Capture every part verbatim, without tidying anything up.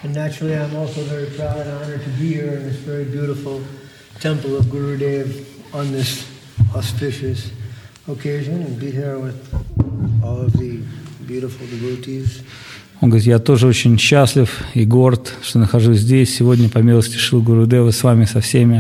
And naturally, I'm also very proud and honored to be here in this very beautiful temple of Gurudev on this auspicious occasion and be here with all of the beautiful devotees. Он говорит, я тоже очень счастлив и горд, что нахожусь здесь сегодня по милости Шрилы Гурудева с вами со всеми.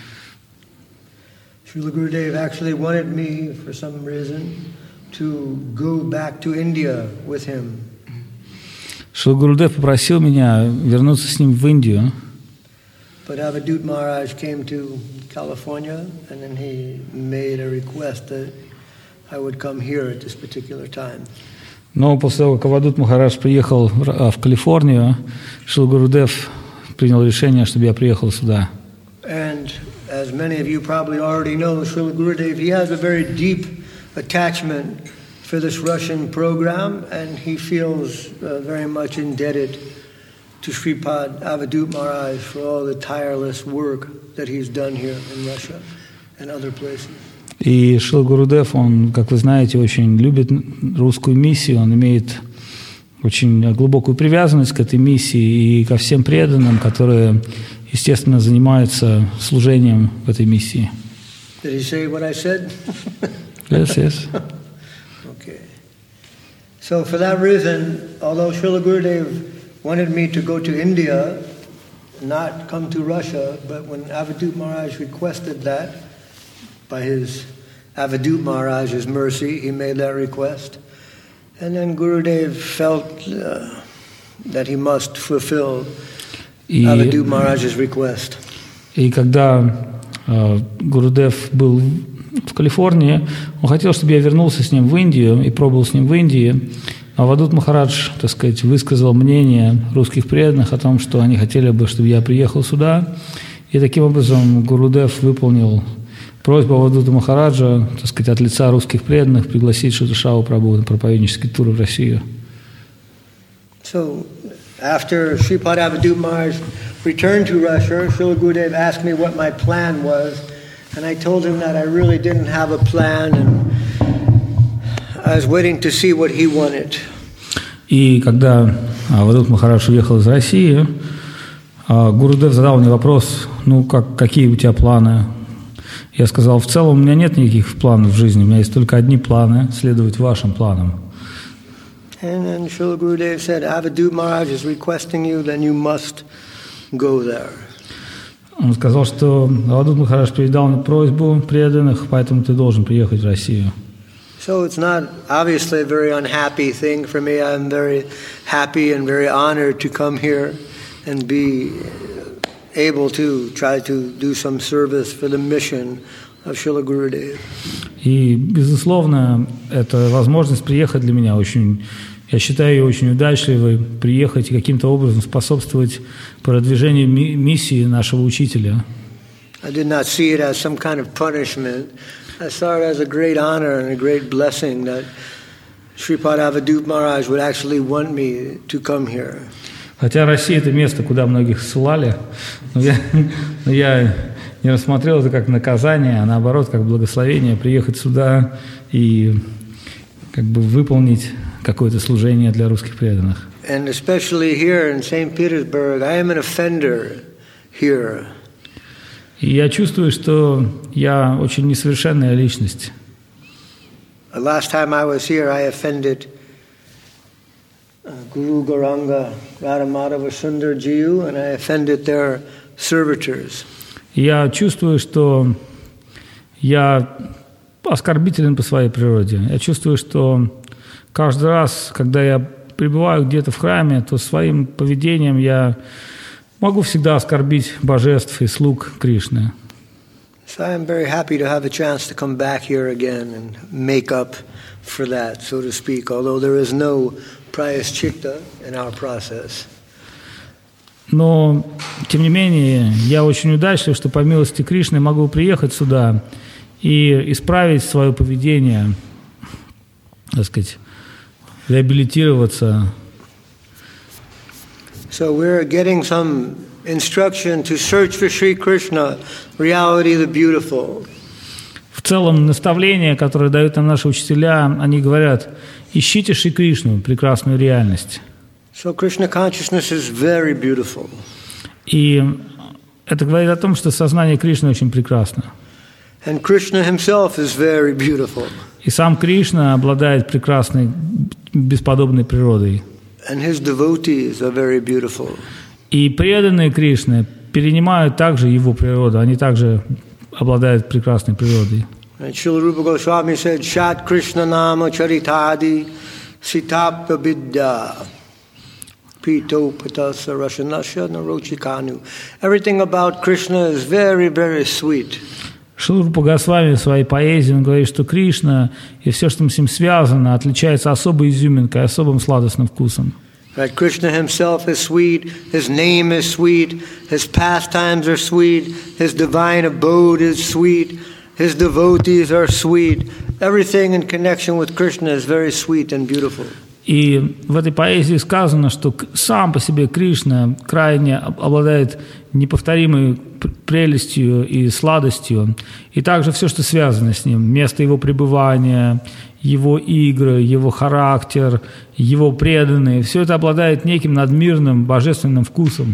Srila Gurudev actually wanted me, for some reason, to go back to India with him. Шрила Гурудев попросил меня вернуться с ним в Индию. But Avadut Maharaj came to California, and then he made a request that I would come here at this particular time. Но после того, как Авадут Махарадж приехал в, в Калифорнию, Шрила Гурудев принял решение, чтобы я приехал сюда. And as many of you probably already know, Srila Gurudev, he has a very deep attachment for this Russian program, and he feels uh, very much indebted to Sripad Avadut Maharaj for all the tireless work that he's done here in Russia and other places. И Шрила Гурудев, он, как вы знаете, очень любит русскую миссию, он имеет очень глубокую привязанность к этой миссии и ко всем преданным, которые, естественно, занимаются служением в этой миссии. Did he say what I said? Yes, yes. Okay. So for that reason, although Srila Gurudev wanted me to go to India, not come to Russia, but when Avadut Maharaj requested that, by his Avadut Maharaj's mercy, he made that request. And then Gurudev felt uh, that he must fulfill и, Avadut Maharaj's request. И когда э, Гурудев был в Калифорнии, он хотел, чтобы я вернулся с ним в Индию и пробыл с ним в Индии. А Авадут Махарадж, так сказать, высказал мнение русских преданных о том, что они хотели бы, чтобы я приехал сюда. И таким образом Гурудев выполнил просьбу Авадута Махараджа, так сказать, от лица русских преданных пригласить Шри Шрила Прабху на проповеднический тур в Россию. So, after Sripad Avadut Maharaj returned to Russia, Srila Gurudev asked me what my plan was, and I told him that I really didn't have a plan, and I was waiting to see what he wanted. И когда Авадут Махарадж уехал из России, Гурудев задал мне вопрос, ну, как, какие у тебя планы? Я сказал, в целом у меня нет никаких планов в жизни, у меня есть только одни планы, следовать вашим планам. And then Srila Gurudev said, Avadut Maharaj is requesting you, then you must go there. Он сказал, что Авадут Махарадж передал мне просьбу преданных, поэтому ты должен приехать в Россию. So it's not obviously a very unhappy thing for me. I'm very happy and very honored to come here and be able to try to do some service for the mission of Srila Gurudev. И, безусловно, это возможность приехать для меня очень, я считаю ее очень удачливой, приехать и каким-то образом способствовать продвижению ми- миссии нашего учителя. I did not see it as some kind of punishment. I saw it as a great honor and a great blessing that Sripad Avadut Maharaj would actually want me to come here. Хотя Россия – это место, куда многих ссылали, но я, но я не рассмотрел это как наказание, а наоборот, как благословение приехать сюда и как бы выполнить какое-то служение для русских преданных. And especially here in Saint Petersburg, I am an offender here. И я чувствую, что я очень несовершенная личность. The last time I was here, I offended uh, Guru Gauranga Radhamadava Sundar Jiu, and I offended their servitors. Я чувствую, что я оскорбителен по своей природе. Я чувствую, что каждый раз, когда я пребываю где-то в храме, то своим поведением я могу всегда оскорбить божеств и слуг Кришны. So I am very happy to have a chance to come back here again and make up for that, so to speak, although there is no prayaschitta in our process. Но, тем не менее, я очень удачлив, что по милости Кришны могу приехать сюда и исправить свое поведение, так сказать, реабилитироваться. So we're getting some instruction to search for Sri Krishna, reality the beautiful. В целом, наставления, которые дают нам наши учителя, они говорят, ищите Шри Кришну, прекрасную реальность. So Krishna consciousness is very beautiful. И это говорит о том, что сознание Кришны очень прекрасно. And Krishna himself is very beautiful. И сам Кришна обладает прекрасной, бесподобной природой. And his devotees are very beautiful. И преданные Кришны перенимают также его природу, они также обладают прекрасной природой. And Srila Rupa Goswami said, Shat Krishna Nama Charitadi Sitapa Vidya Pito Patasa Rashanasya Narochikanu. Everything about Krishna is very, very sweet. Шрила Рупа Госвами в своей поэзии он говорит, что Кришна и все, что с ним связано, отличается особой изюминкой, особым сладостным вкусом. Right, Krishna himself is sweet, his name is sweet, his pastimes are sweet, his divine abode is sweet, his devotees are sweet. Everything in connection with Krishna is very sweet and beautiful. И в этой поэзии сказано, что сам по себе Кришна крайне обладает неповторимой прелестью и сладостью, и также все, что связано с ним, место его пребывания, его игры, его характер, его преданные, все это обладает неким надмирным божественным вкусом.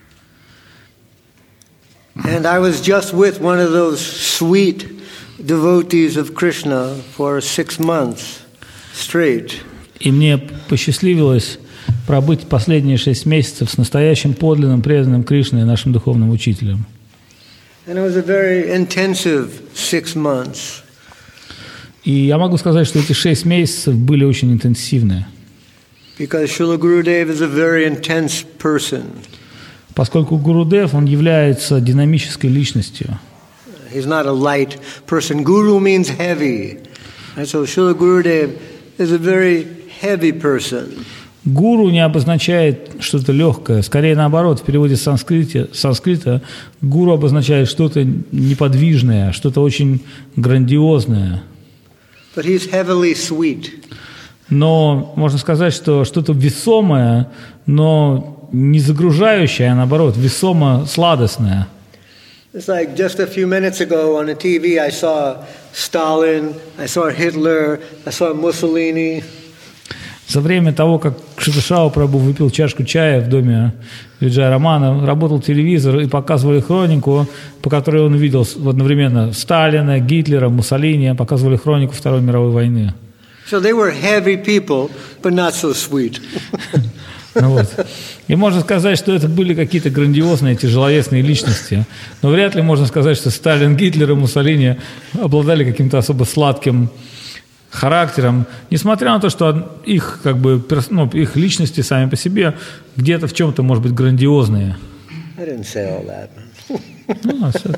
And I was just with one of those sweet devotees of Krishna for six months straight. И мне посчастливилось пробыть последние шесть месяцев с настоящим подлинным преданным Кришной, нашим духовным учителем. And it was a very intensive six months. И я могу сказать, что эти шесть месяцев были очень интенсивные. Because Srila Gurudev is a very intense person. Поскольку Гурудев, он является динамической личностью. He's not a light person. Guru means heavy. And so Srila Gurudev is a very heavy person. Гуру не обозначает что-то легкое. Скорее наоборот, в переводе с санскрита, санскрита гуру обозначает что-то неподвижное, что-то очень грандиозное. But he's heavily sweet. Но можно сказать, что что-то весомое, но не загружающее, а наоборот, весомо сладостное. It's like just a few minutes ago on the T V I saw Stalin, I saw Hitler, I saw Mussolini. За время того, как Шиташава Прабху выпил чашку чая в доме Виджая Романа, работал телевизор и показывали хронику, по которой он увидел одновременно Сталина, Гитлера, Муссолини, показывали хронику Второй мировой войны. So they were heavy people, but not so sweet. Ну вот. И можно сказать, что это были какие-то грандиозные, тяжеловесные личности. Но вряд ли можно сказать, что Сталин, Гитлер и Муссолини обладали каким-то особо сладким характером, несмотря на то, что их, как бы, ну, их личности сами по себе где-то в чем-то, может быть, грандиозные. I didn't say all that. Ну, все.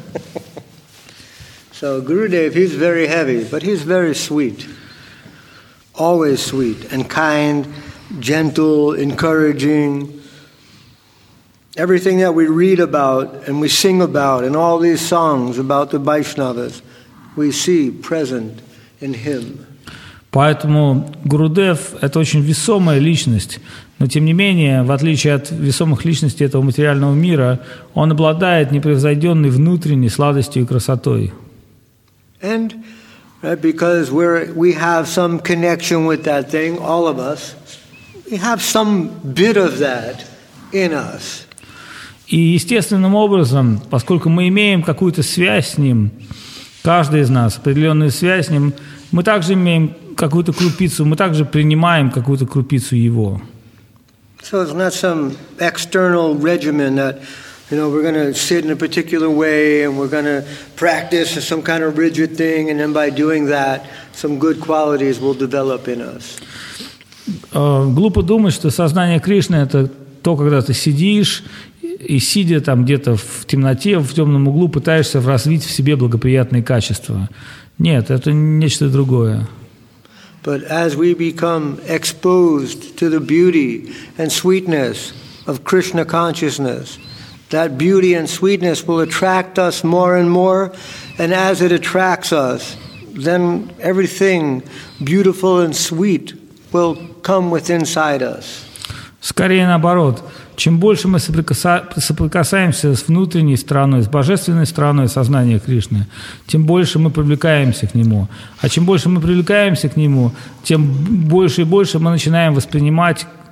So Gurudev, he's very heavy, but he's very sweet. Always sweet and kind, gentle, encouraging. Everything that we read about and we sing about in all these songs about the Vaishnavas, we see present in him. Поэтому Гурудев – это очень весомая личность, но тем не менее, в отличие от весомых личностей этого материального мира, он обладает непревзойденной внутренней сладостью и красотой. And right, because we're, we have some connection with that thing, all of us, we have some bit of that in us. И естественным образом, поскольку мы имеем какую-то связь с ним, каждый из нас, определенную связь с ним, мы также имеем какую-то крупицу, мы также принимаем какую-то крупицу его. So it's not some external regimen that, you know, we're going to sit in a particular way and we're going to practice some kind of rigid thing, and then by doing that, some good qualities will develop in us. Глупо думать, что сознание Кришны – это то, когда ты сидишь и, сидя там где-то в темноте, в темном углу, пытаешься развить в себе благоприятные качества. Нет, это нечто другое. But as we become exposed to the beauty and sweetness of Krishna consciousness, that beauty and sweetness will attract us more and more, and as it attracts us, then everything beautiful and sweet will come within inside us. Скорее наоборот. Чем больше мы соприкасаемся с внутренней стороной, с божественной стороной сознания Кришны, тем больше мы привлекаемся к Нему. А чем больше мы привлекаемся к Нему, тем больше и больше мы начинаем воспринимать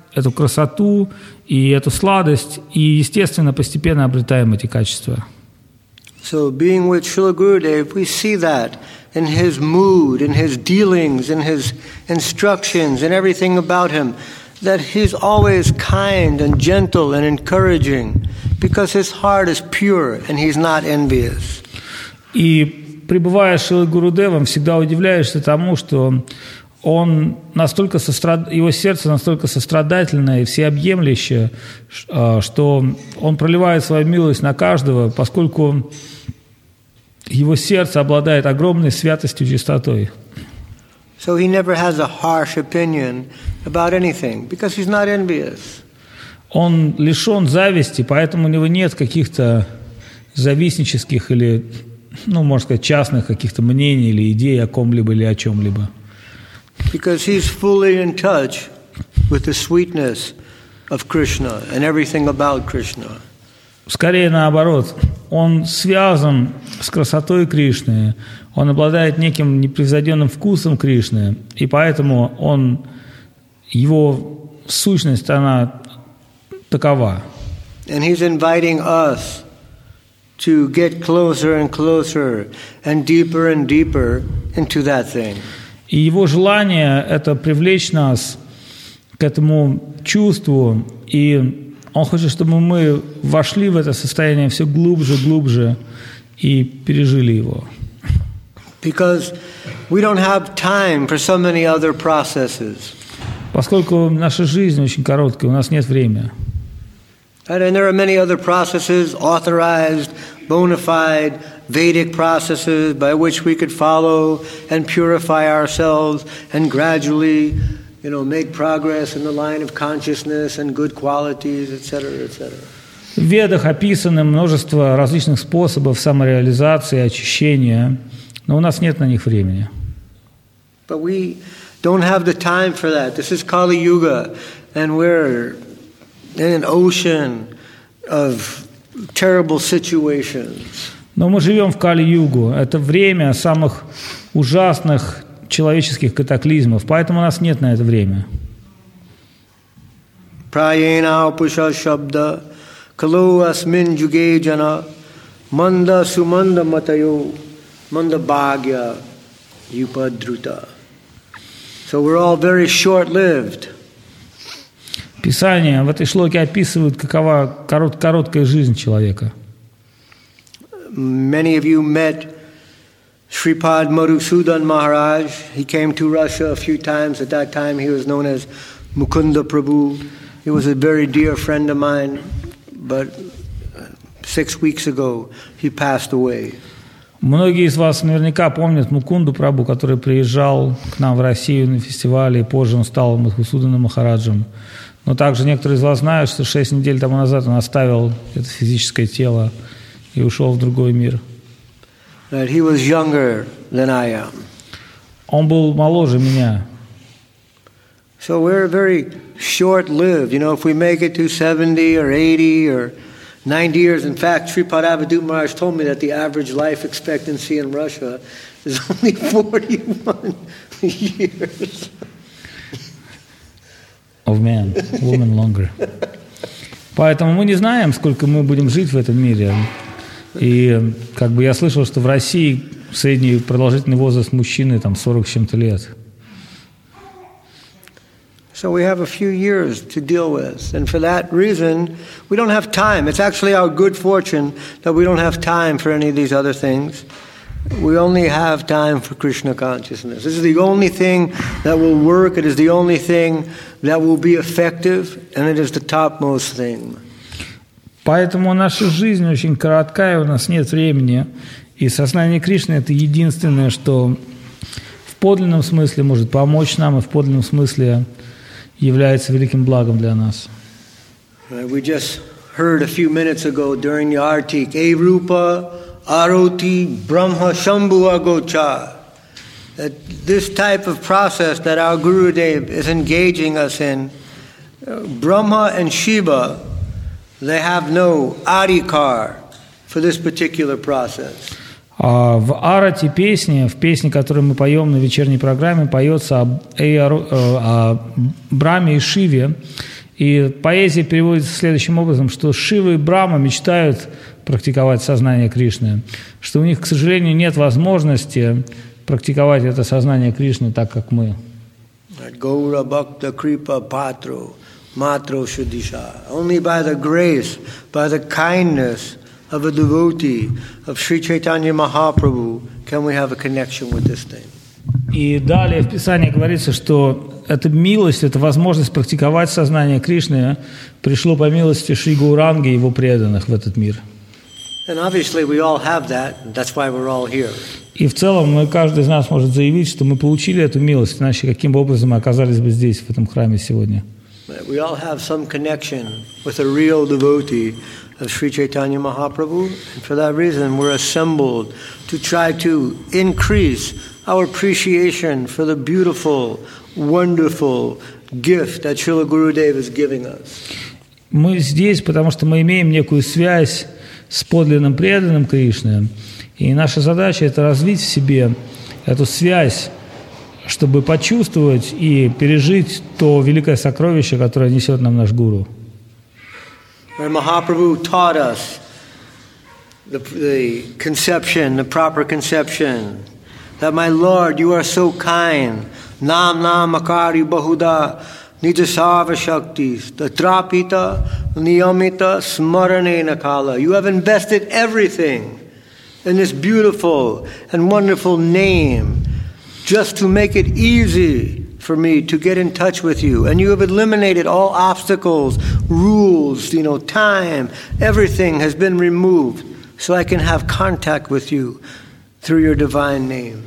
эту красоту и эту сладость, и, естественно, постепенно обретаем эти качества. So being with Srila Gurudev, we see that in his mood, in his dealings, in his instructions, and everything about him, that he's always kind and gentle and encouraging, because his heart is pure and he's not envious. И пребывая с Шрилой Гурудевом, всегда удивляешься тому, что он настолько сострад... его сердце настолько сострадательное и всеобъемлющее, что он проливает свою милость на каждого, поскольку его сердце обладает огромной святостью и чистотой. So he never has a harsh opinion about anything, because he's not envious. Он лишен зависти, поэтому у него нет каких-то завистнических или, ну, можно сказать, частных каких-то мнений или идей о ком-либо или о чем-либо. Because he's fully in touch with the sweetness of Krishna and everything about Krishna. Скорее наоборот, он связан с красотой Кришны, он обладает неким непревзойденным вкусом Кришны, и поэтому он, его сущность, она такова. And he's inviting us to get closer and closer and deeper and deeper into that thing. И его желание – это привлечь нас к этому чувству, и он хочет, чтобы мы вошли в это состояние все глубже, глубже и пережили его. Because we don't have time for so many other processes. Поскольку наша жизнь очень короткая, у нас нет времени. And there are many other processes, authorized, bona fide, Vedic processes by which we could follow and purify ourselves and gradually, you know, make progress in the line of consciousness and good qualities, et cetera, et cetera. В Ведах описано множество различных способов самореализации, очищения, но у нас нет на них времени. But we don't have the time for that. This is Kali Yuga, and we're in an ocean of terrible situations. Но мы живем в Кали-югу. Это время самых ужасных человеческих катаклизмов, поэтому у нас нет на это времени. Prayena upusha shabda kalu asmin juge jana manda sumanda matayo manda bhagya yupadruta. So we're all very short-lived. Писание в этой шлоке описывает, какова корот, короткая жизнь человека. Many of you met Sripad Madhusudan Maharaj. He came to Russia a few times. At that time, he was known as Mukunda Prabhu. He was a very dear friend of mine, but six weeks ago, he passed away. Многие из вас наверняка помнят Мукунду Прабху, который приезжал к нам в Россию на фестивале, и позже он стал Мадхусуданом Махараджем. Но также некоторые из вас знают, что шесть недель тому назад он оставил это физическое тело и ушел в другой мир. That he was younger than I am. Он был моложе меня. So we're very short-lived. You know, if we make it to seventy or eighty or ninety years. In fact, Sripad Avadut Maharaj told me that the average life expectancy in Russia is only forty-one years. Of man, woman longer. Поэтому мы не знаем, сколько мы будем жить в этом мире. И как бы я слышал, что в России средний продолжительный возраст мужчины там сорок с чем-то лет. So we have a few years to deal with. And for that reason, we don't have time. It's actually our good fortune that we don't have time for any of these other things. We only have time for Krishna consciousness. This is the only thing that will work. It is the only thing that will be effective. And it is the topmost thing. Поэтому наша жизнь очень короткая, у нас нет времени. И сознание Кришны – это единственное, что в подлинном смысле может помочь нам, и в подлинном смысле является великим благом для нас. We just heard a few minutes ago during the Artik, E Rupa Aroti Brahma Shambhu Agocha. That this type of process that our Gurudev is engaging us in, uh, Brahma and Shiva, they have no adhikar for this particular process. А в Арати песне, в песне, которую мы поем на вечерней программе, поется об, о Брахме и Шиве. И поэзия переводится следующим образом, что Шива и Брахма мечтают практиковать сознание Кришны, что у них, к сожалению, нет возможности практиковать это сознание Кришны так, как мы. Gaura Bhakta Kripa Patro Matro Shuddhisha. Only by the grace, by the kindness of a devotee of Sri Chaitanya Mahaprabhu can we have a connection with this thing. И далее в Писании говорится, что эта милость, эта возможность практиковать сознание Кришны пришло по милости Шри Гауранги и его преданных в этот мир. And obviously we all have that, and that's why we're all here. И в целом мы, каждый из нас может заявить, что мы получили эту милость, иначе каким бы образом мы оказались бы здесь, в этом храме сегодня. We all have some connection with a real devotee of Sri Chaitanya Mahaprabhu, and for that reason we're assembled to try to increase our appreciation for the beautiful, wonderful gift that Srila Gurudev is giving us. Мы здесь, потому что мы имеем некую связь с подлинным преданным Кришны, и наша задача – это развить в себе эту связь, чтобы почувствовать и пережить то великое сокровище, которое несет нам наш Гуру. Mahaprabhu taught us the, the conception, the proper conception, that my Lord, you are so kind. Nam nam akari bahuda nijasava shaktis tatrapita niyamita smarane nakala. You have invested everything in this beautiful and wonderful name just to make it easy for me to get in touch with you. And you have eliminated all obstacles, rules, you know, time, everything has been removed so I can have contact with you through your divine name.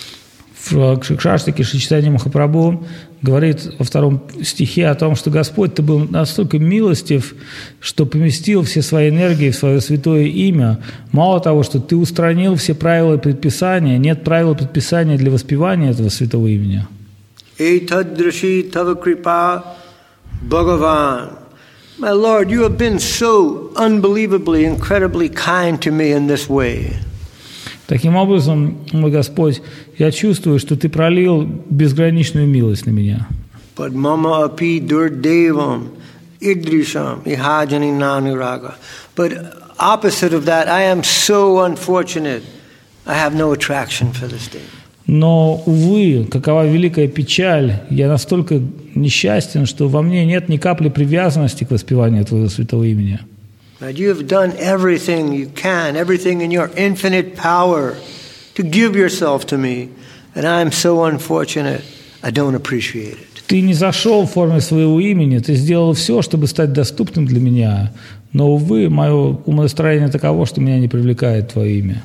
В Шикшаштаке Шри Чайтанья Махапрабху говорит во втором стихе о том, что Господь, Ты был настолько милостив, что поместил все свои энергии в свое святое имя. Мало того, что Ты устранил все правила и предписания, нет правил и предписания для воспевания этого святого имени. Etadrishi tava kripa Bhagavan. My Lord, you have been so unbelievably, incredibly kind to me in this way. Таким образом, мой Господь, я чувствую, что Ты пролил безграничную милость на меня. But mama api durdevam idrisham ihajani nanuraga. But opposite of that, I am so unfortunate. I have no attraction for this thing. Но, увы, какова великая печаль, я настолько несчастен, что во мне нет ни капли привязанности к воспеванию Твоего святого имени. You have done everything you can, everything in your infinite power to give yourself to me, and I am so unfortunate, I don't appreciate it. Ты не зашел в форме своего имени, ты сделал все, чтобы стать доступным для меня, но, увы, мое умонастроение таково, что меня не привлекает Твое имя.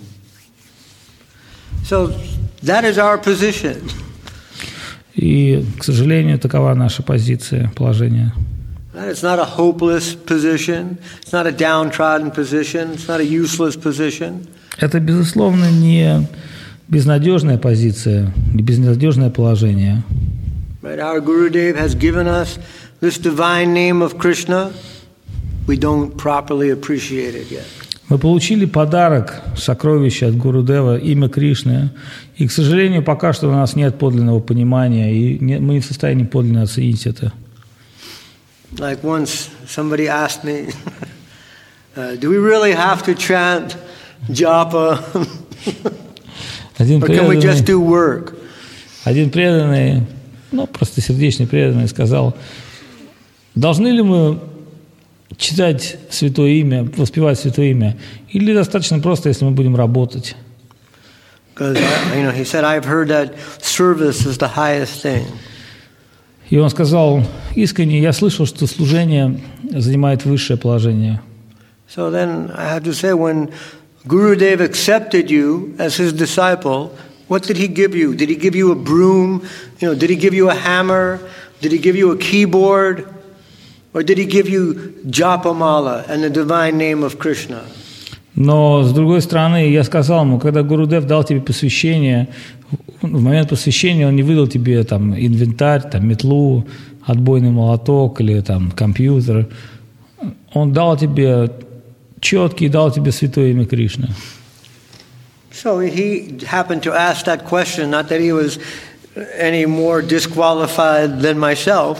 So, that is our position. И, к сожалению, такова наша позиция, положение. It's not a hopeless position. It's not a downtrodden position. It's not a useless position. Это, безусловно, не безнадежная позиция, не безнадежное положение. Right? Our Gurudev has given us this divine name of Krishna. We don't properly appreciate it yet. Мы получили подарок, сокровище от Гурудева, имя Кришны, и, к сожалению, пока что у нас нет подлинного понимания, и не, мы не в состоянии подлинно оценить это. Like once somebody asked me, uh, do we really have to chant japa? Один Or can we just преданный, do work? один преданный, ну, просто сердечный преданный сказал, должны ли мы читать святое имя, воспевать святое имя, или достаточно просто, если мы будем работать? Because, you know, he said, I've heard that service is the highest thing. И он сказал, искренне, я слышал, что служение занимает высшее положение. So then I have to say, when Gurudev accepted you as his disciple, what did he give you? Did he give you a broom? You know, did he give you a hammer? Did he give you a keyboard? Or did he give you Japamala and the divine name of Krishna? Но, с другой стороны, я сказал ему, когда Гурудев дал тебе посвящение, в момент посвящения он не выдал тебе там инвентарь, там метлу, отбойный молоток или там компьютер. Он дал тебе четкий, дал тебе святое имя Кришны. So he happened to ask that question, not that he was any more disqualified than myself.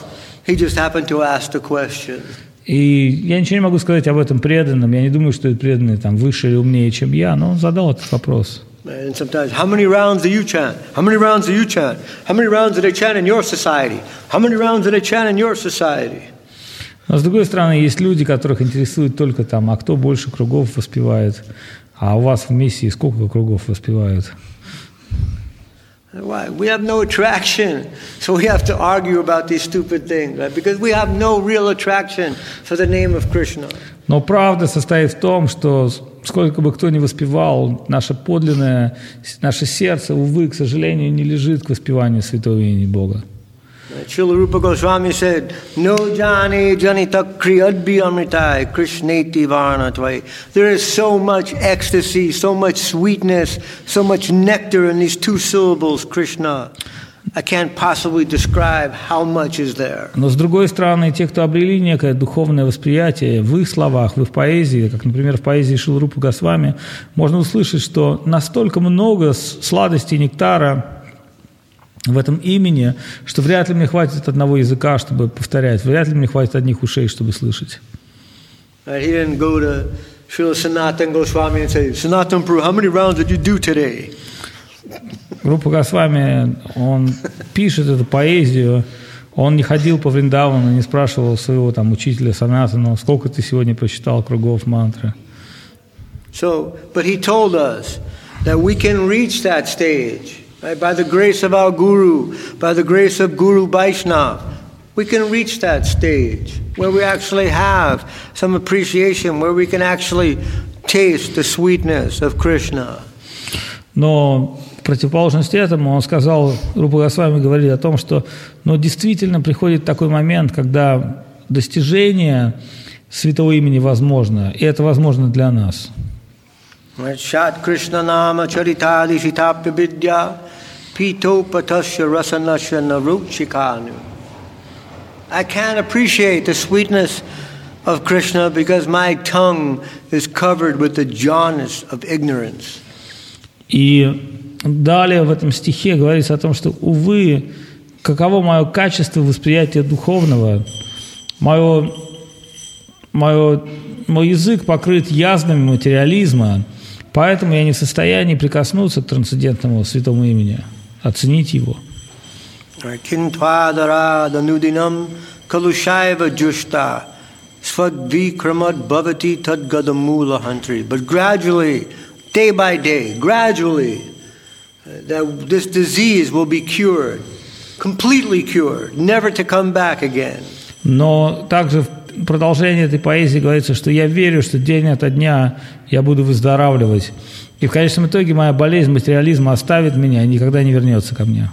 He just happened to ask the question. И я ничего не могу сказать об этом преданном. Я не думаю, что этот преданный там выше или умнее, чем я, но он задал этот вопрос. And sometimes, how many rounds do you chant? How many rounds do you chant? How many rounds do they chant in your society? How many rounds do they chant in your society? Но с другой стороны, есть люди, которых интересует только там, а кто больше кругов воспевает, а у вас в миссии сколько кругов воспевают? Why? We have no attraction, so we have to argue about these stupid things, right? Because we have no real attraction for the name of Krishna. Но правда состоит в том, что сколько бы кто ни воспевал, наше подлинное, наше сердце, увы, к сожалению, не лежит к воспеванию святого имени Бога. Srila Rupa Goswami said, "No jani janita kriyadbi amritai krishneti varnatvai." There is so much ecstasy, so much sweetness, so much nectar in these two syllables, Krishna. I can't possibly describe how much is there. Но с другой стороны, те, кто обрели некое духовное восприятие, в их словах, в их поэзии, как, например, в поэзии Шрилы Рупы Госвами, можно услышать, что настолько много сладости и нектара в этом имени, что вряд ли мне хватит одного языка, чтобы повторять, вряд ли мне хватит одних ушей, чтобы слышать. He didn't go to Srila Sanatana Goswami and say, "Sanatana Prabhu, how many rounds did you do today?" Рупа Госвами, он пишет эту поэзию, он не ходил по Вриндавану, не спрашивал своего там учителя Санатана, сколько ты сегодня прочитал кругов мантры. So, but he told us that we can reach that stage. Right? By the grace of our Guru, by the grace of Guru Vaishnava, we can reach that stage where we actually have some appreciation, where we can actually taste the sweetness of Krishna. Но в противоположность этому он сказал, Рупа Госвами говорит о том, что ну, действительно приходит такой момент, когда достижение святого имени возможно, и это возможно для нас. Shat Krishna Nama Charitadi Shitapya Vidya Pito Patasya Rasanasya Naruchikanu. I can't appreciate the sweetness of Krishna because my tongue is covered with the jaundice of ignorance. И далее в этом стихе говорится о том, что, увы, каково мое качество восприятия духовного, мое, мое, мой язык покрыт язвами материализма, поэтому я не в состоянии прикоснуться к трансцендентному святому имени, оценить его. But gradually, day by day, gradually, that this disease will be cured, completely cured, never to come back again. Но также в продолжении этой поэзии говорится, что я верю, что день ото дня я буду выздоравливать. И в конечном итоге моя болезнь материализма оставит меня и никогда не вернется ко мне.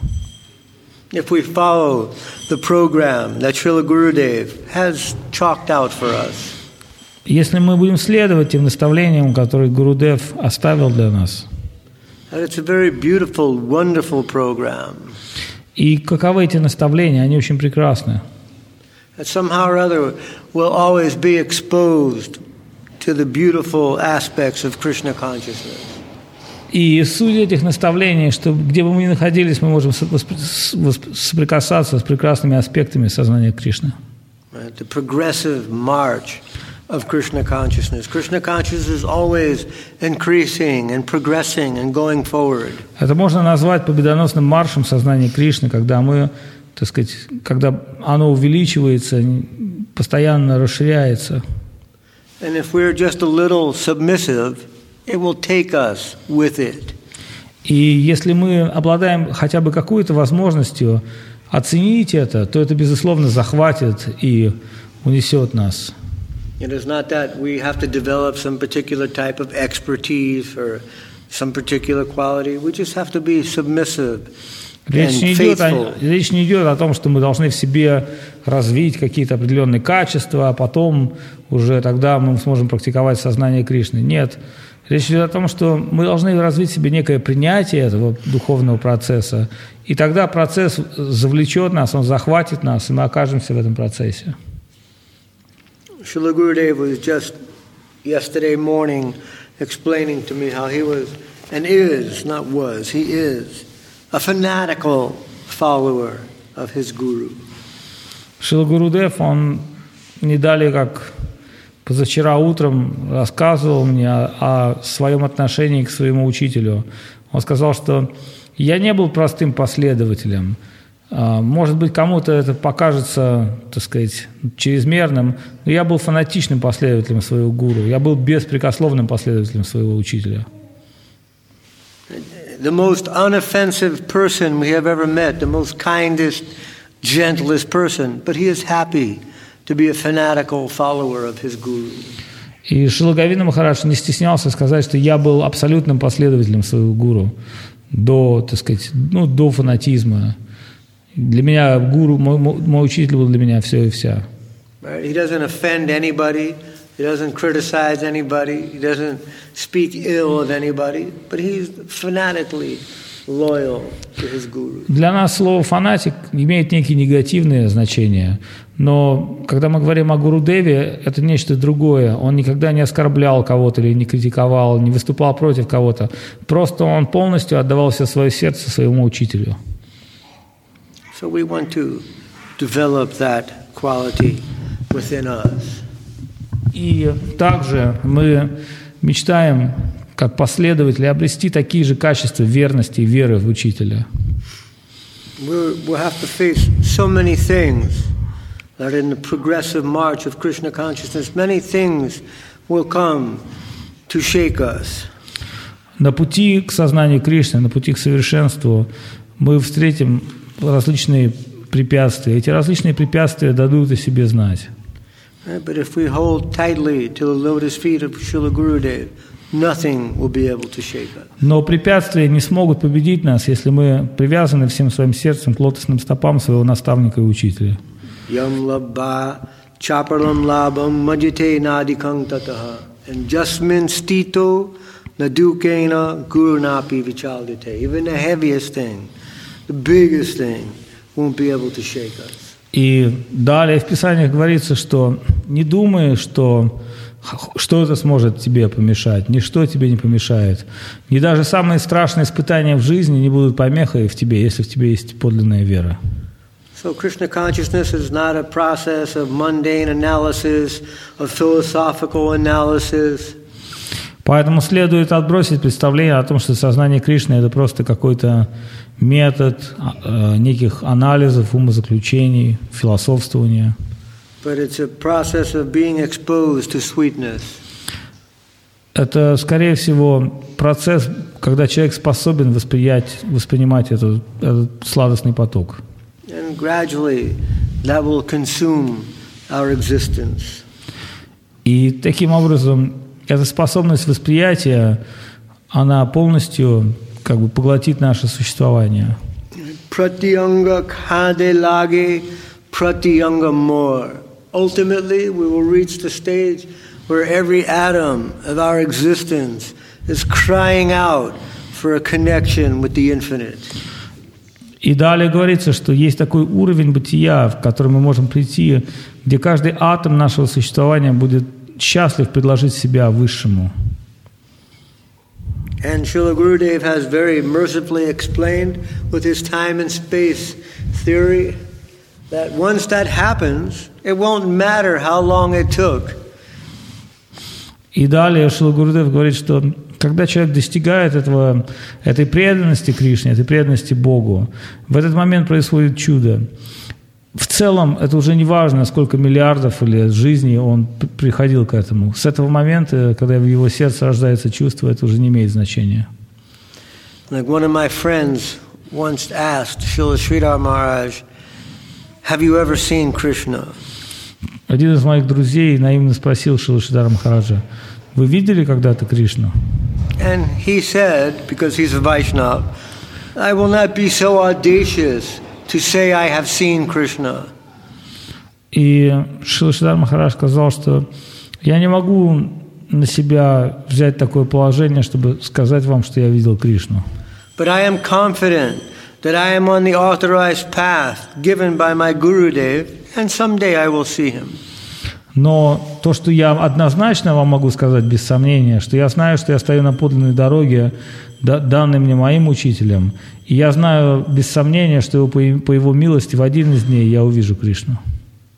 If we follow the program that Srila Gurudev has chalked out for us. Если мы будем следовать тем наставлениям, которые Гурудев оставил для нас. It's a very beautiful, wonderful program. И каковы эти наставления? Они очень прекрасны. That somehow or other will always be exposed to the beautiful aspects of Krishna consciousness. И суть этих наставлений, что где бы мы ни находились, мы можем соприкасаться с прекрасными аспектами сознания Кришны. The progressive march of Krishna consciousness. Krishna consciousness is always increasing and progressing and going forward. Это можно назвать победоносным маршем сознания Кришны, когда мы, так сказать, когда оно увеличивается, постоянно расширяется. And if we're just a little submissive, it will take us with it. И если мы обладаем хотя бы какой-то возможностью оценить это, то это, безусловно, захватит и унесет нас. It is not that we have to develop some particular type of expertise or some particular quality. We just have to be submissive Речь не, идет о, речь не идет о том, что мы должны в себе развить какие-то определенные качества, а потом уже тогда мы сможем практиковать сознание Кришны. Нет. Речь идет о том, что мы должны развить в себе некое принятие этого духовного процесса, и тогда процесс завлечет нас, он захватит нас, и мы окажемся в этом процессе. Srila Gurudev was just yesterday morning explaining to me how he was, and is, not was, he is, a fanatical follower of his guru. Шрила Гурудев, он не далее, как позавчера утром рассказывал мне о, о своем отношении к своему учителю. Он сказал, что я не был простым последователем. Может быть, кому-то это покажется, так сказать, чрезмерным, но я был фанатичным последователем своего гуру. Я был беспрекословным последователем своего учителя. The most unoffensive person we have ever met, the most kindest, gentlest person, but he is happy to be a fanatical follower of his guru. И Шрила Говинда Махарадж не стеснялся сказать, что я был абсолютным последователем своего гуру до, так сказать, ну, до фанатизма. Для меня гуру, мой, мой учитель был для меня все и вся. He doesn't offend anybody. He doesn't criticize anybody. He doesn't speak ill of anybody. But he's fanatically loyal to his guru. Для нас слово «фанатик» имеет некие негативные значения. Но когда мы говорим о Гурудеве, это нечто другое. Он никогда не оскорблял кого-то или не критиковал, не выступал против кого-то. Просто он полностью отдавал все свое сердце своему учителю. So we want to develop that quality within us. И также мы мечтаем, как последователи, обрести такие же качества верности и веры в учителя. We'll have to face so many things that in the progressive march of Krishna consciousness, many things will come to shake us. На пути к сознанию Кришны, на пути к совершенству мы встретим различные препятствия. Эти различные препятствия дадут о себе знать. But if we hold tightly to the lotus feet of Srila Gurudev, nothing will be able to shake us. Но препятствия не смогут победить нас, если мы привязаны всем своим сердцем к лотосным стопам своего наставника и учителя. Yam labba chaparam labam majite nadikang tataha and jasmin stito nadukena gurunapi vichaldite. Even the heaviest thing, the biggest thing, won't be able to shake us. И далее в Писаниях говорится, что не думай, что что-то сможет тебе помешать, ничто тебе не помешает. И даже самые страшные испытания в жизни не будут помехой в тебе, если в тебе есть подлинная вера. So Krishna consciousness is not a process of mundane analysis, of philosophical analysis. Поэтому следует отбросить представление о том, что сознание Кришны – это просто какой-то метод э, неких анализов, умозаключений, философствования. But it's a process of being exposed to sweetness. Это, скорее всего, процесс, когда человек способен восприять, воспринимать этот, этот сладостный поток. And gradually that will consume our existence. И таким образом эта способность восприятия, она полностью как бы поглотит наше существование. Pratyanga khade lage, pratyanga more. Ultimately, we will reach the stage where every atom of our existence is crying out for a connection with the infinite. И далее говорится, что есть такой уровень бытия, в который мы можем прийти, где каждый атом нашего существования будет счастлив предложить себя Высшему. And Srila Gurudev has very mercifully explained with his time and space theory that once that happens, it won't matter how long it took. И далее Шрила Гурудев говорит, что когда человек достигает этого, этой преданности Кришне, этой преданности Богу, в этот момент происходит чудо. В целом, это уже не важно, сколько миллиардов или жизней он приходил к этому. С этого момента, когда в его сердце рождается чувство, это уже не имеет значения. Like one of my friends once asked Srila Sridhar Maharaj, "Have you ever seen Krishna?" Один из моих друзей наивно спросил Шрила Шридхара Махараджа: «Вы видели когда-то Кришну?» And he said, because he's a Vaishnava, "I will not be so audacious to say I have seen Krishna." И Шрила Шридхар Махарадж сказал, что я не могу на себя взять такое положение, чтобы сказать вам, что я видел Кришну. But I am confident that I am on the authorized path given by my Gurudev, and someday I will see him. Но то, что я однозначно вам могу сказать без сомнения, что я знаю, что я стою на подлинной дороге, данной мне моим учителем, и я знаю без сомнения, что по его милости в один из дней я увижу Кришну.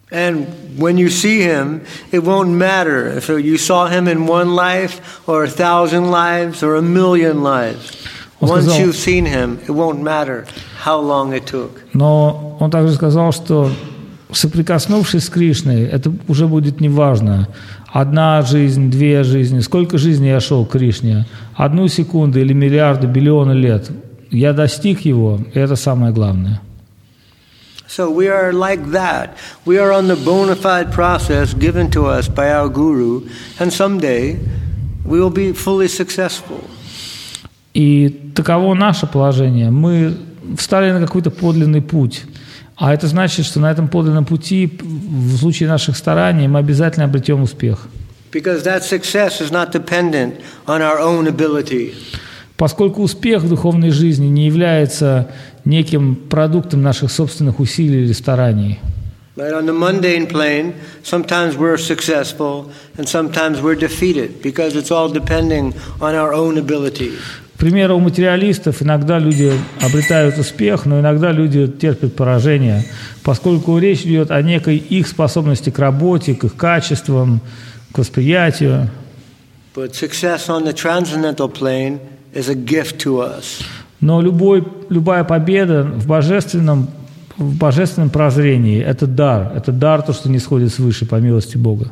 And when you see him, it won't matter if you saw him in one life or a thousand lives or a million lives. Once you've seen him, it won't matter how long it took. Но он также сказал, что соприкоснувшись с Кришной, это уже будет неважно. Одна жизнь, две жизни, сколько жизней я шел к Кришне, одну секунду или миллиарды, биллионы лет. Я достиг его, и это самое главное. So we are like that. We are on the bona fide process given to us by our guru, and someday we will be fully successful. И таково наше положение. Мы встали на какой-то подлинный путь. А это значит, что на этом подлинном пути, в случае наших стараний, мы обязательно обретем успех. Because that success is not dependent on our own ability. Поскольку успех в духовной жизни не является неким продуктом наших собственных усилий или стараний. Right, on the mundane plane, sometimes we're successful and sometimes we're defeated because it's all depending on our own ability. К примеру, у материалистов иногда люди обретают успех, но иногда люди терпят поражение, поскольку речь идет о некой их способности к работе, к их качествам, к восприятию. But success on the transcendental plane is a gift to us. Но любой, любая победа в божественном, в божественном прозрении – это дар. Это дар, то, что не сходит свыше, по милости Бога.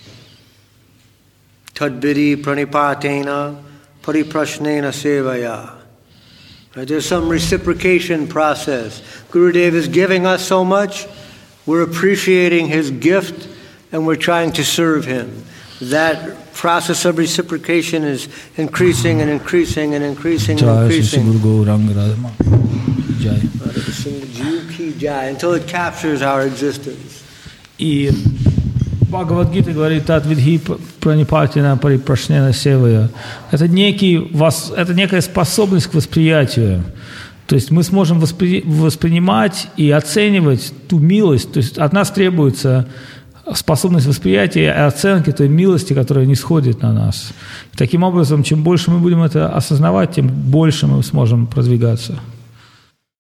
Tadvidi pranipatena pariprashnena sevaya. There's some reciprocation process. Gurudev is giving us so much, we're appreciating his gift, and we're trying to serve him. That process of reciprocation is increasing and increasing and increasing and increasing until it captures our existence. И Бхагавад-гита говорит: «Татвидхи пранипатина парипрашнена севая». Это некий, это некая способность к восприятию. То есть мы сможем воспри, воспринимать и оценивать ту милость. То есть от нас требуется способность восприятия и оценки той милости, которая нисходит на нас. И таким образом, чем больше мы будем это осознавать, тем больше мы сможем продвигаться.